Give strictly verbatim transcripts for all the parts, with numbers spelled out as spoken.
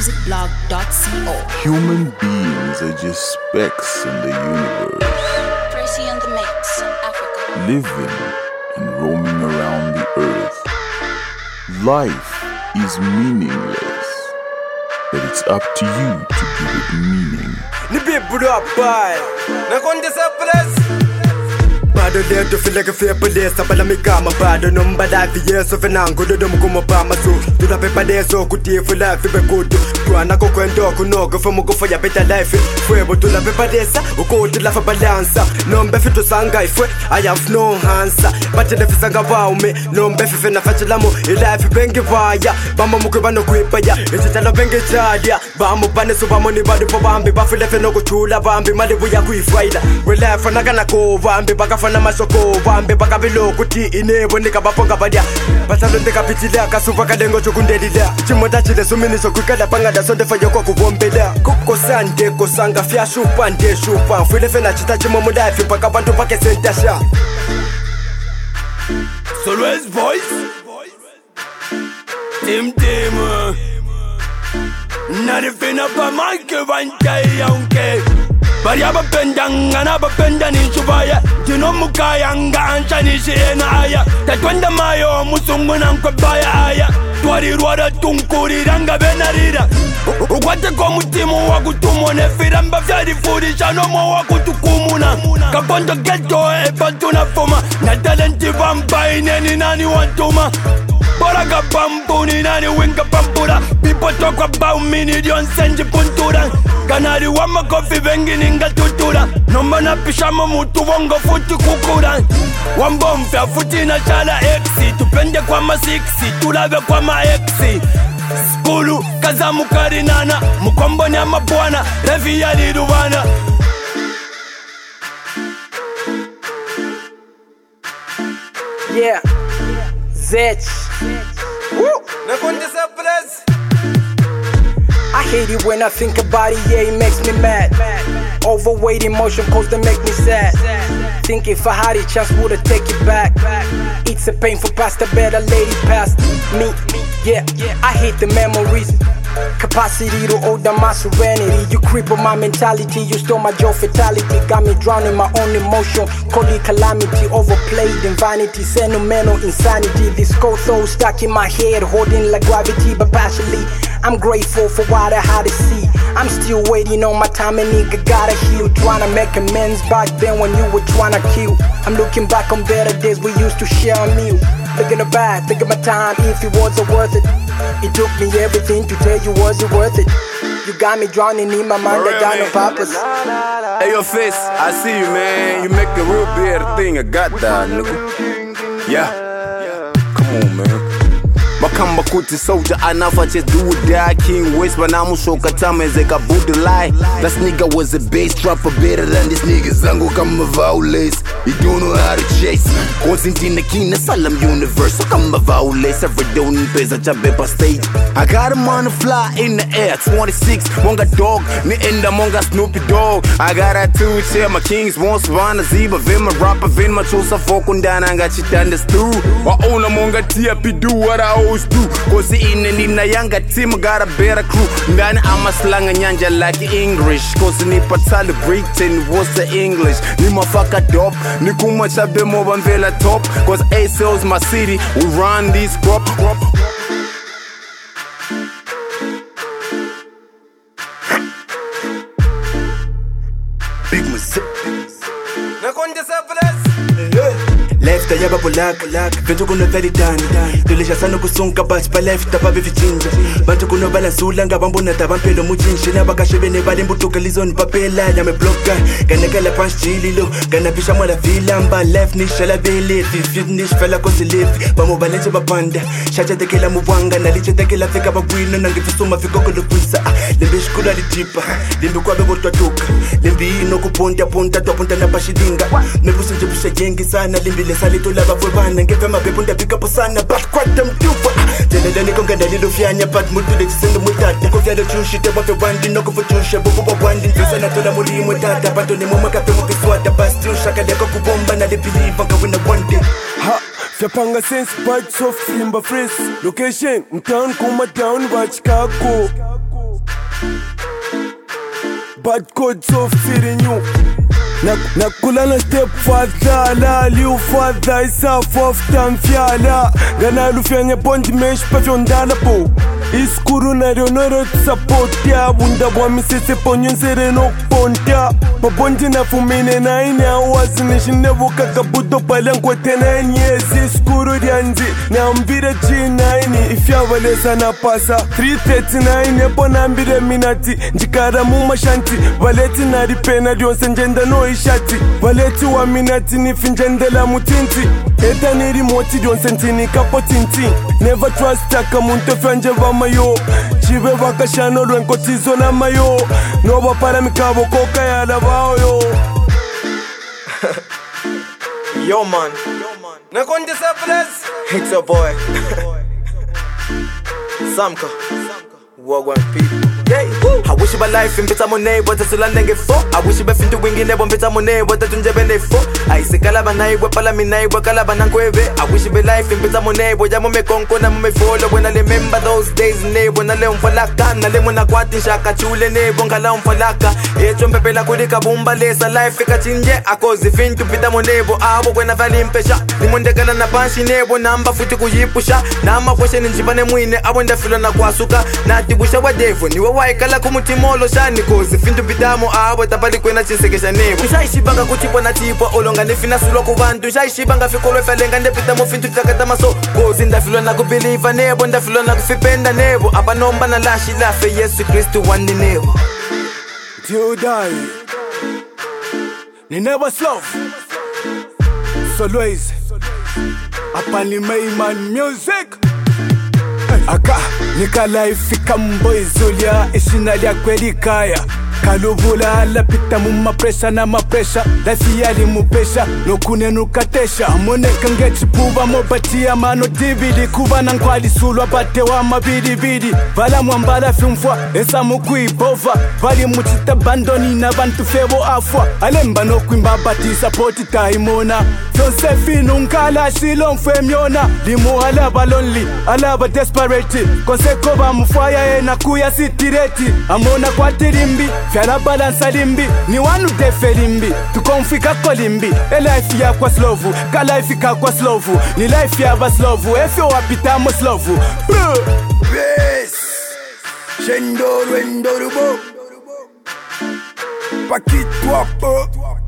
music blog dot co. Human beings are just specks in the universe. Tracy on the mix, Africa. Living and roaming around the earth. Life is meaningless, but it's up to you to give it meaning. Bado leo to feel like a fear police Sabala mikama bado numba life yeso Fenango do domu kuma pama su Tuna pepa deso kutifu life ibe kutu Tuana kukwendo kunogo Fumu kufaya better life Fuebo tula pepa desa Ukuti lafa balansa Nombe fitu sanga ifwe I have no answer Bati lefi sanga waume Nombe fife na fachilamu Ilife bengi vaya Bamba mukubano kuipaya Ichitalo bengi chadia Bamu bane su bamu ni badi po bambi Bafi lefe no kuchula bambi Malibu ya kuifwaila We life wanagana ko bambi Baka fana masoko Bambi baka bilo kuti inebo Nika baponga badia Pasalo ndeka pitila Kasufa kadengo chukundelila Chimoda chile sumini so kwikala pangada Sonde fa yoko kubombela Kuko sande kosanga Fia shupa nde shupa Fwilefe na chita chimo mulife Paka bantu pake sentasha Solwes voice Tim Tim Narifina pa manke vantai yaunke Baria bapendanga na bapenda ni chubaya Jino mukayanga ancha ni shiena aya Tatwanda mayo musungu na mkwabaya aya Twari ruada tunkuri ranga benarira Ukwate kwa mutimu wa kutumo nefira Mbafyari fudisha nomo wa kutukumuna Kapondo geto eba tunafuma Na talenti vampai neni nani wantuma Boraga bambu ni nani winga bambura People talk about me ni dion senji puntura Kanari wama kofi vengi ninga tutura Nomba na pishama mutu wongo futi kukura Wambo mpya futi na chala exi Tupende kwa ma siksi, tulave kwa ma exi Skulu, kaza mukari nana Mukombo ni ama buwana, revi ya liduwana Yeah, Zech. Woo! I hate it when I think about it, yeah, it makes me mad. Overweight emotion cause they make me sad. Think if I had a chance, would've take it back. It's a painful past, a better lady past me. Yeah, I hate the memories. Capacity to order my serenity. You cripple my mentality, you stole my joy fatality. Got me drowning my own emotion. Call it calamity, overplayed in vanity. Sentimental insanity. This cold soul stuck in my head, holding like gravity. But partially, I'm grateful for what I had to see. I'm still waiting on my time, and nigga gotta heal. Tryna make amends back then when you were tryna kill. I'm looking back on better days we used to share a meal. Thinking about, thinking my time, if it wasn't worth it. It took me everything to tell you was it worth it. You got me drowning in my mind, I got no purpose. Hey yo Fist, I see you man. You make a real better thing, I got that nigga. Yeah, come on man. Makamba kuti soldier anafa just do or die. King West banamu shoka tama ezeka budu lie. This nigga was a bass dropper better than this nigga zangu kama violence. He don't know how to chase. Constantine Kina Salam Universal kama violence. Every day on pesa chabepa stage. I got him on the fly in the air. twenty-six monga dog ni enda monga Snoopy Dogg. I got a two chair my kings won't savana ziba vima rapper vin machosa fokundana anga chitanda stu. Wa ona monga tia pidu what I always do. Cause in and in a younger team got a better crew. Then I'm a slang and nyanja like English. Cause ni patali Britain what's the English. Ni mafaka dope. Ni kuma chabe moba mvela top. Cause A sells my city. We run this crop. Big Mississippi. Left ayaba bulak Ventu kuno very done Tulisha sanu kusunga bach pa left tapa befi chinja Bantu kuno balansula nga bambuna tabampelo muchinshi Na baka shivene bali mbutuka lizoni papela Yame bloka Ganekele punch chililo Ganapisha mwala vila mba left nisha la vile Fifit nish fela kosi lift Bamo balenche babanda Shacha tekela mubwanga Naliche tekela fika babwino Nangifisuma fikoko lukwisa Limbi shkula li jipa Limbi kwa bebo tuatuka Limbi ino kuponta ponta Tuaponta na pashidinga Mebusi njebusha jengi sana Limbi salito lava fulbana Ngefe mabebunda pick up sana But quite them tufa Telele konga dalilo fianya But mutu de chisendo mutata Kofia do chushi te wafe wandi Noko fuchushe bubu wa wandi Fesa na tola muri mutata Bato ni muma kape mukiswata Basti ushaka deko kubomba Na de believe Anka wina one day Ha, fyapanga sense Bites of Simba Fresh Location, mtown kuma down wa Chicago Bad codes of feeding you. Nakulana step father la liu father isa fofta mfiala Gana lufyanya bondi mesh pavyondala po Iskuru na rionoro support ya Bunda bwami sese ponyon sere no ponta Pabondi na fumine na ine awazi Nishinevo kakabuto palangwa tena nyezi Iskuru dianzi na mbire jina ini Ifya valesa na pasa three thirty-nine epo na mbire minati Njikara muma shanti Valeti na ripena dionse njenda no ishati Valeti wa minati nifinjendela mutinti Eta ni remote dionse ntini kapotinti Never trust taka muntu franje va mayo Chive vakashano lwenkotizo na mayo Noba para mikabo koka ya lavao yo Yo man, nakonde surplus. It's your boy Samka Wagwan people. Yeah. I wish you my life in pita money, but it's a land get for. I wish you be fintu wingi nebo pita money, but it's unje bene for. I say kalaba na iwe pala mi na iwe kalaba na kweve. I wish you be life in pita money, but jamo me konko na me follow. When I remember those days nebo na le umfalaka, na le muna kwati shaka chule nebo ngala umfalaka. Echo mpepela kudika bumba lesa life ika chinje. Akozi fintu pita money, bo abo kwena vali mpesha. Ni mwende kala na panshi nebo namba futi kujipusha. Na ama kweshe ninjibane mwine, abo nda filo na kwasuka. Na tibusha wa devo, niwa waikala kumutimolo shani kozi fintu bidamo abo tapali kwena chinsekesha nebo. Nshayishibanga kutipwa na tipwa olonga nefina sulo kubantu. Nshayishibanga fikolo felenga ndepitamo fintu takatama so kozi ndafilo na kubeliva nebo, ndafilo na kufipenda nebo. Apa nomba na lashi lafe Yesu Kristu wandi nebo. Till die Ni never slow So always Apani man music Aka nika life ikamboy zulia Ishina liya kweli kaya Kalubula la pita muma presha na mapresha Life yali mupesha Nokune nukatesha Mone kangechi puba mobatia mano dividi Kuba na nkwali sulwa bate wa mabidi bidi Vala mwambala filmfwa Esa mukui bova Vali muchita bandoni na bantu febo afwa Alemba no kuimba bati sapoti taimona Fionse finu nkala shilo mfwe myona Limu alaba lonely Alaba desperate Konseko ba mfaya ena kuya sitireti Amona kwa tirimbi Fyala balansa limbi Ni wanu defe limbi Tukonfika kwa limbi E life ya kwa slovu Ka life ka kwa slovu Ni life ya ba slovu Efyo wapita mo slovu Yes Shendoro endorubo Pakitwa po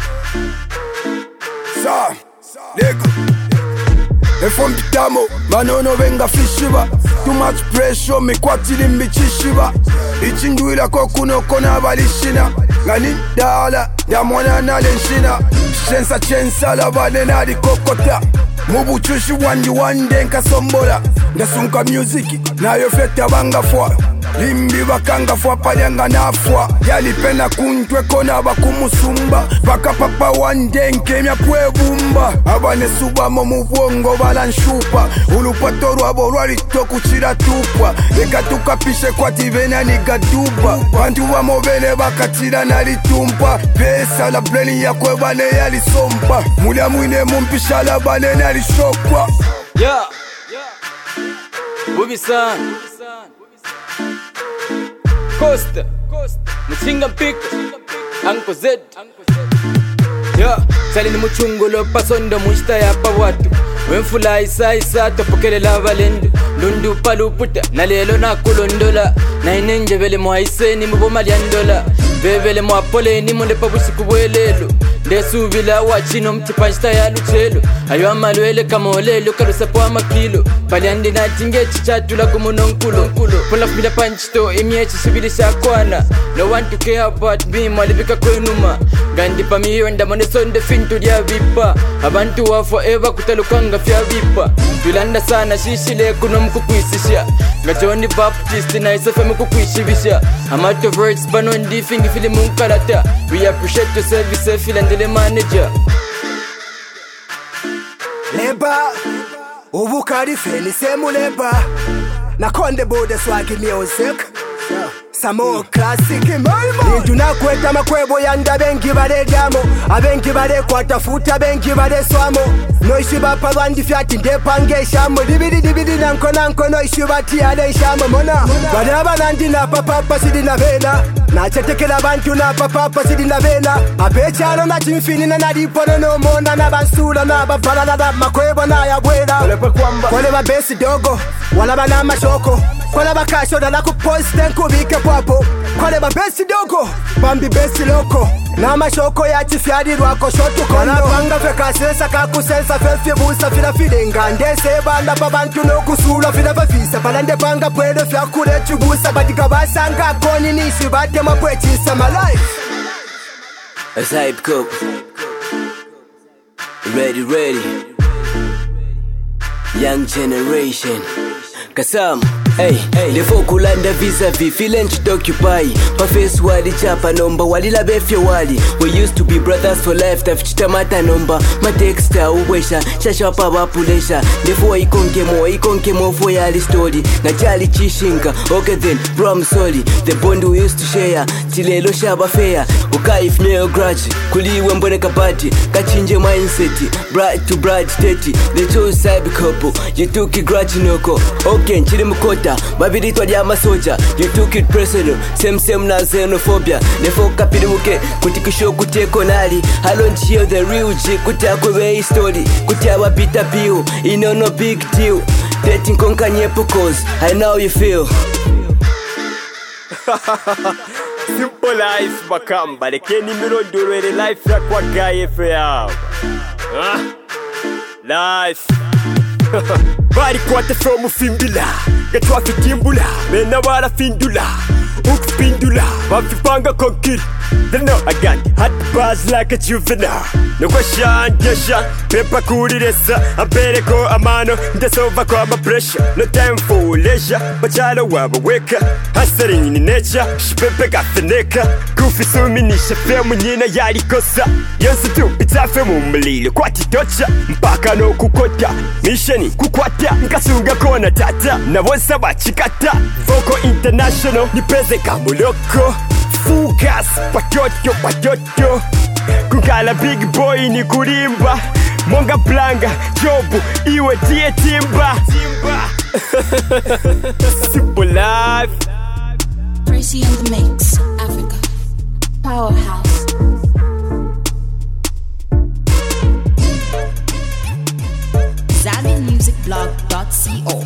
Sa Lego Efom pitamo Manono venga fishiba Too much pressure me kwati limbi chishiba Ichinduila kokuno kona balishina Ngani dala ya mwana na lenshina Shensa chensa la bale na di kokota Mubu chushi wandi wande nka sombola Ndasunka musiki na yofeta banga fwa Limbi bakanga fwa palyanga na fwa Yalipena kuntwe kona bakumusumba Baka papa wande nke mya pwe bumba Abane suba mo muvongo bala nshupa Ulupato rwabo rwali toku chira tupwa Eka tukapishe kwa tivena ni gaduba Bantu wa mobele baka chira na litumpa Pesa la bleni ya kwe bale ya lisompa Mulia mwine mumpisha la bale na lishokwa Yeah Bubi-san Costa Muchinga Pika Uncle Z Yeah Salini muchungulo pasondo mushta ya pa watu Wenfula isa isa topokele la valendo Lundu paluputa na lelo na kulondola Na inenje vele mwa iseni mboma liandola Vevele mwa pole ni mwende pabusi kubwelelo Ndesu vila wachino mtipanshita ya luchelo Ayo amalwele kama olelo kalusa po amakilo Paliandi na tinge chichatula kumunonkulo Pula fmila panchito imiechi shibili shakwana No one to care about me mwalivika kwenuma Gandi pa miyo ndamone sonde fintu dia vipa Abantu wa forever kutalukanga fya vipa Tulanda sana shishile kuno mkukuisisha Gajoni Baptist na isafe mkukuishibisha Amato words bano ndi fingi fili munkalata We appreciate your service feel and the manager Leba Ubu karife ni semu leba Nakonde bode swagi music Samo classic mama Intu nakweta makwebo yanda bengi balegamo abengi balekwatafuta bengi baleswamo noishi bapa bandi fyati ndepangeshamo libiri libiri nanko nanko noishi bati aleshamo mona balaba nandi na papa sidi na vena nachetekela bantu na papa sidi na vena apechalo na chimfini na nalipono no mona na bansula na babala na makwebo na yabwela kole babesi dogo wala bana mashoko kole bakasho na kuposte nkubike papo kole babesi dogo bambi besi loko na mashoko ya chifyadi rwako shotu kono panga feka sesa kakusensa fefe busa fila filenga ndese banda pa bantu no kusula fila fafisa palande panga pwede fya kule chubusa badika basanga koni nishi bate mapwechisa my life as hype cup ready ready young generation Kasam, hey, hey. Lefo kulanda vis-a-vis, feeling to occupy. Pa face wali chapa number, wali la befye wali. We used to be brothers for life, taf chitamata number. Ma texta uwesha, shasha pa wapulesha. Lefo ikonke mo, ikonke mo for yali story. Na chali chishinga, okay then, bro I'm sorry. The bond we used to share, tilelo shaba fair. Uka if neo grudge, kuliwe mbone kabati. Kachinje mindset, bright to bright state. The two side couple, you took it grudge noko. Okay. Okay, nchini mkota, babidi twadi ama soja. You took it personal, same same na xenophobia. Nefo kapiri muke, kutikisho kuteko nali. Halo nchiyo the real G, kutia kwewe story. Kutia wapita piu, ino no big deal. Dating konka nyepo cause, I know you feel. Simple life bakamba, lekeni miro ndurwele life ya kwa gaye fea. Life. Bari kwate from fimbula Gatwa fitimbula Mena wara findula Uk spindula Wafipanga konkiri They know I got hot bars like a juvenile No question, gesha Pepa kuri resa Ampereko amano Ndesova kwa ma pressure No time for leisure Bachalo waba weka Hasarini nature Shipepe gafeneka Kufi sumi nisha femu nyina yari kosa Yonsu tu itafe mumulile Kwati tocha Mpaka no kukota Misheni kukwata Nkasunga kona tata Na wonsa wachikata Voko international Nipeze kamuloko Fugas, patoto, patoto Kungala big boy ni kurimba Monga planga, jobu, iwe tie timba Timba Simple life Tracy in the mix, Africa Powerhouse Zamin Music Blog dot co